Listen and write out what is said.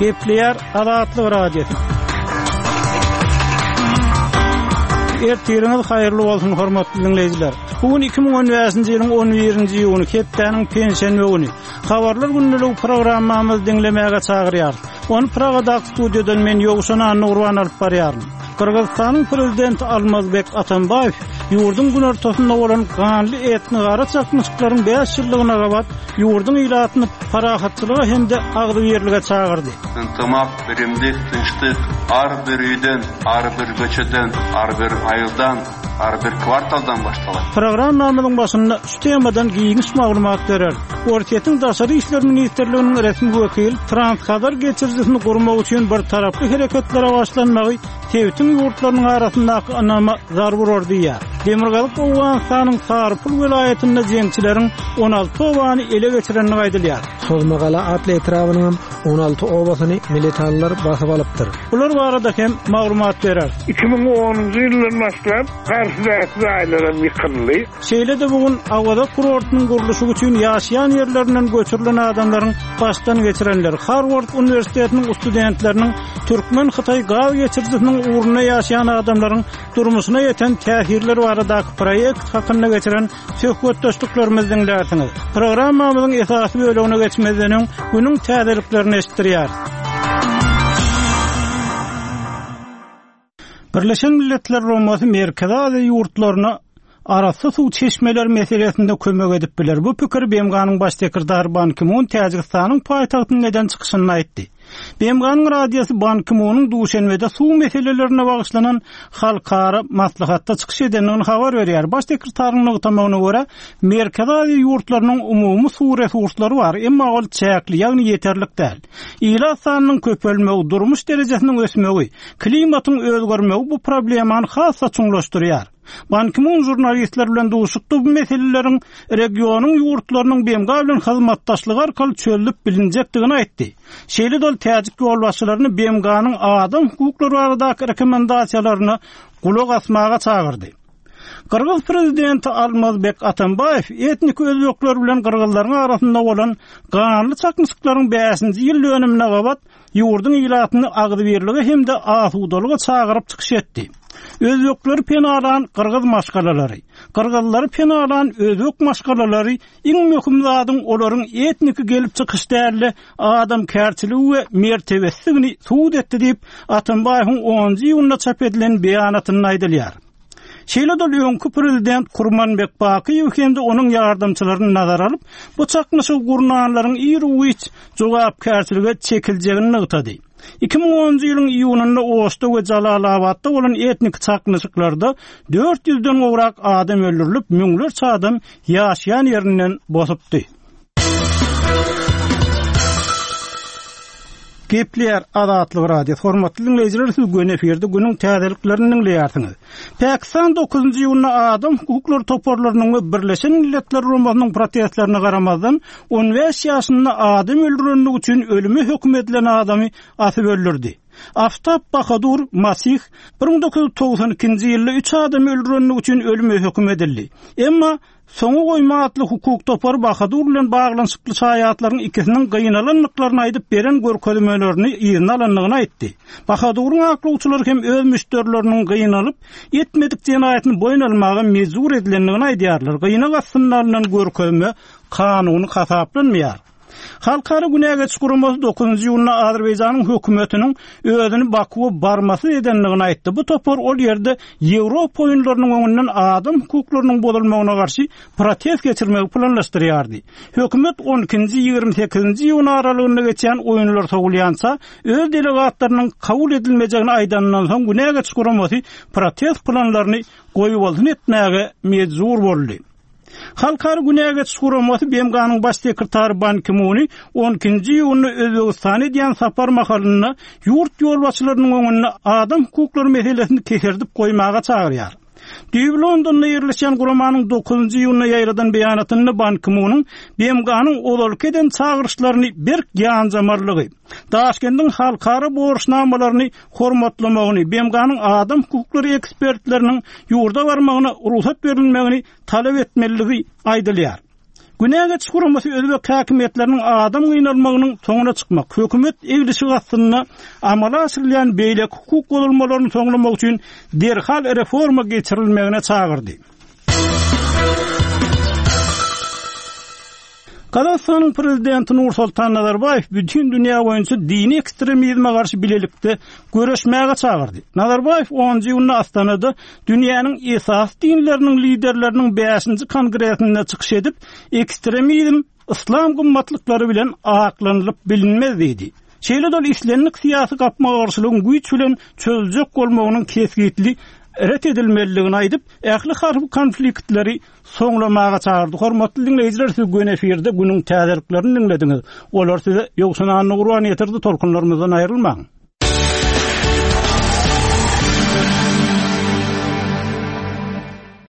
Gepler Azatlyk Radiosu. Ertiriniz hayırlı bolsun hormatly dinleyijiler. Bugün 2015-nji ýylyň 11-nji ýylyny Ketdäniň pensiýa güni. Habarlar günlük programmamyzy dinlemäge çagyrýar. Onu Pragada studiodan men Ýogşan Nurwan alyp barýarym. Kırgızstanyň prezidenti Almazbek Atambayew ýurdun gün ortasynda bolan ganly etni gara çakmyşyklaryň 5 ýyllygyna gabat ýurdun ýylatyny parahatçylyga hemde agdybirlige çagyrdy. Yntymak, birimlik, tynçlyk ar bir ýerden, ar bir göçeden, ar bir aýyldan, ar bir kwartaldan başlaýar. Programmamyzyň başynda şu temadan giňiş maglumat berer. Ortiýetiň daşary işler ministrliginiň resmi wekili Transxabar geçirjisini gurmak üçin bir taraply hereketlere başlanmagy tewtin ýurtlarynyň arasyndaky anama zarur ordiýar. Demirgalyk Owganstanyň Sarpul welaýetinde jeňçileriň 16 obany ele geçirenini aýdylýar. Sozmagala atly etrawynyň 16 obasyny militanlar basyp alypdyr. Bular barada hem maglumat berer. 2010-njy ýyldan başlap garşydaky aýlara ýykynly. Şeýle-de bugün Awada kurortynyň gurulşy üçin ýaşaýan ýerlerinden göçürilen adamlaryň başdan geçirenler Harvard Universitetiniň studentleriniň Türkmen Hytaý gaw geçirjisiniň uğruna ýaşaýan adamlaryň durmuşyna ýeten täsirler baradaky proýekt hakynda geçiren söhbetdeşliklerimiziň därsiňiz. Programmamyzyň esasy bölümine geçmeden günüň täzeliklerini eşitdirýär. Birleşen Milletler Romasy Merkezi Aziýa ýurtlaryna arasy suw çeşmeler meselesinde kömek edip biler. Bu pikir BMG'nyň baş sekretary Ban Ki-moon Täjikistanyň paýtagtynyň neden çykyşyny aýtdy. BMG'nyň radiosy Ban Ki-moonyň duşenmede suw meselelerine bagyşlanan halkara maslahatda çykyş edenligini habar berýär. Baş sekretariň noktamyna görä, Merkezi Aziýa ýurtlarynyň umumy suw resurslary bar, emma ol çäkli, ýagny ýeterlik däl. Ýyla sanynyň köpelmegi, durmuş derejesiniň ösmegi, klimatyň özgermegi bu problemany hassa çuňlaşdyrýar. Ban Ki-moon jurnalistler bilen duşukdy bu meselelerin regionyň ýurtlarynyň BMG bilen hyzmatdaşlygy arkaly çözülip bilinjekdigini aýtdy. Şeýle-de täzik ýolbaşçylaryny BMG-nyň adam hukuklary baradaky rekomendasiýalaryny gulak asmaga çagyrdy. Kırgız prezidenti Almazbek Atambayew etnik özbekler bilen kırgızlaryň arasynda bolan ganly çakmyşyklaryň 5-nji ýyl dönümine gabat ýurdun ýylatyny agdybirlige hemde asudalyga çagyryp çykyş etdi. Özbekler penalan kırgız maşgalalary, kırgızlar penalan özbek maşgalalary iň möhüm zadyň olaryň etniki gelip çykyş därli adam kärçiligi we mertebesini suud etdi diýip Atambayewiň 10-njy ýylda çap edilen beýanatyny aýdylýar. Şeýle-de öňkü prezident Kurmanbek Bakiýew hemde onuň ýardamçylaryny nazara alyp bu çakmyşyk gurnanlaryň ýyry jogapkärçiligi çekiljegini ýytady. 2010-njy ýylyň iýunynda Oşda we Jalalabadda bolan etnik çakmyşyklarda 400-den gowrak adam öldürilip, müňlerçe adam ýaşaýan ýerinden bosypdy. Gepler Azatlyk Radiosu hormatly dinleyijiler, siz gün eferde günüň täzeliklerini dinleýärsiňiz. Pakistan 9-njy ýylyna adam hukuklary toparlarynyň we Birleşen Milletler Romasynyň protestlerine garamazdan 15 ýaşynda adam öldürenlik üçin ölüme hökm edilen adamy asyp öldürdi. Aftab Bahadur Masih 1992-nji ýylda 3 adam öldürenlik üçin ölüme hökm edildi. Emma soňa goýma atly hukuk topar Bahadur bilen baglanyşykly şaýatlaryň ikisiniň gynananlyklaryny aýdyp beren görkezmelerini ýygyna alanlygyny aýtdy. Bahaduryň aklawçylary hem öz müşterileriniň gynalyp etmedik jenaýatyny boýun almagy mezur edilenligini aýdýarlar. Gyna gassynlarynyň görkezme kanuny hasaplanmaýar. Halkara Günägeç Guramasy 9-njy ýylyna Azerbaýjanyň hökümetiniň özüni Bakuwa barmasy edenligini aýtdy. Bu topar ol ýerde Ýewropa oýunlarynyň öňünden adam hukuklarynyň bozulmagyna garşy protest geçirmegi planlaşdyrýardy. Hökümet 12-nji 28-nji ýyl aralygynda geçen oýunlar sowulýansa, öz delegatlarynyň kabul edilmejegini aýdandan soň Günägeç Guramasy protest planlaryny goýup aldy etmäge mejbur boldy. Halkara Günägeç Guramasy BMG'nyň baş sekretary Ban Ki-moony 12-nji ýylyny Özbegistana diýen sapar mahalyny ýurt ýolbaşçylarynyň öňüne adam hukuklary meselesini keserdik goýmaga çagyrýar. Londonda ýerleşen Guramanyň 9-njy ýylyna ýaýradan beýanatyny Ban Ki-moonyň BMG'nyň olalyk eden çagyrışlaryny berk ýanjamarlygy, Daşkendiň halkara borçnamalaryny hormatlamagyny, BMG'nyň adam hukuklary ekspertleriniň ýurda barmagyna ruhsat berilmegini talap etmeligi aýdylýar. Günäge çykurmasy Özbek häkimetleriniň adam gynalmagynyň soňuna çykmak, hökümet eglişi gastyny amala asyrlayan beýlek hukuk bolmaklaryny soňlamak üçin derhal reforma geçirilmegine çağırdy. Kazakstanyň prezidenti Nursultan Nazarbayew bütün dünýä boýunça dini ekstremizme garşy bilelikde göreşmäge çağırdy. Nazarbayew 10-njy ýylyny Astanada dünýäniň esas dinleriniň liderleriniň 5-nji kongresine çykyş edip, ekstremizm İslam gymmatlyklary bilen aklanylyp bilinmez dedi. Şeýle dol islenlik syýasy gapmagy garşylygyň güýç bilen çözüljek bolmagynyň kesgitli ret edilmeligini aýdyp, ähli harby konfliktleri soňlamaga çağırdy. Hormatly dinleýijiler, siz gün efirde günüň täzeliklerini dinlediňiz. Olar size ýoksunanyny gurban ýetirdi, tolkunlarymyzdan aýrylmaň.